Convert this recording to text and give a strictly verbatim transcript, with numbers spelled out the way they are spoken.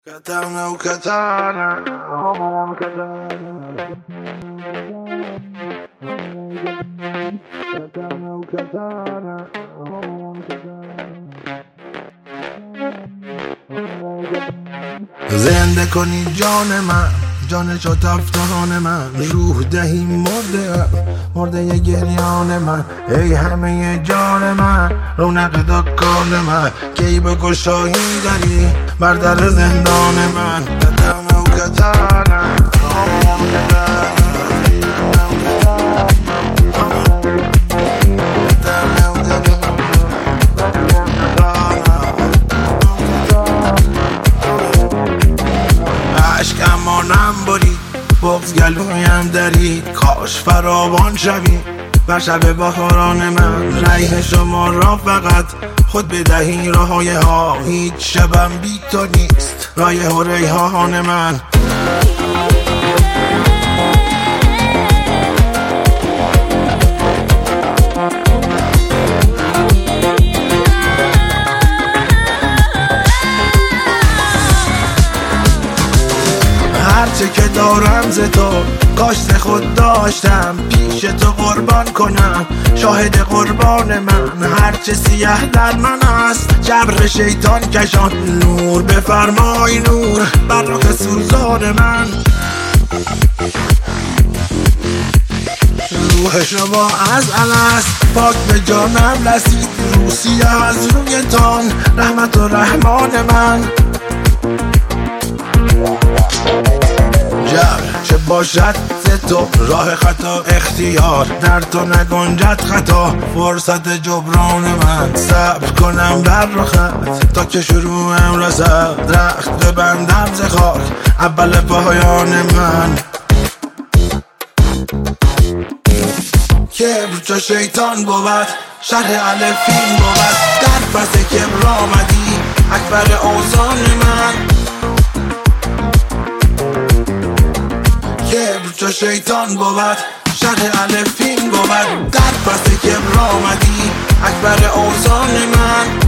Katana o katana, oh katana, katana o katana, oh katana. زنده کنی جان من، جان شد افتان من، روح دهی مرده مرده ی گریان من. ای همه جان من، رونق دکان من، کی به گشایی داری بر در زندان من. کتانه و کتانه عشق امانم برید، بغض گلویم درید، کاش فراوان شوی بر شب بهاران من. ریح شما را فقط خود بدهی راهای ها، هیچ شبم بی تو نیست رایح و ریحان من. هرچه که دارم ز تو کاش ز خود داشتم، پیش تو قربان کنم شاهد قربان من. هرچه سیه در من است جبر شیطان کشان، نور بفرمای نور بر رخ سوزان من. روح شما از الست پاک به جانم رسید، روسیه از رویتان رحمت و رحمان من. جبر چه باشد ز تو راه خطا اختیار، در تو نگنجد خطا فرصت جبران من. صبر کنم بر رخت تا که شروعم رسد، رخت ببندم ز خاک اول پایان من. کبر چو شیطان بود شرح الفین بود، در پس کبر آمدی اکبر اوزان من. کبر چو شیطان بود شرح الفین بود، در پس کبر آمدی اکبر اوزان من.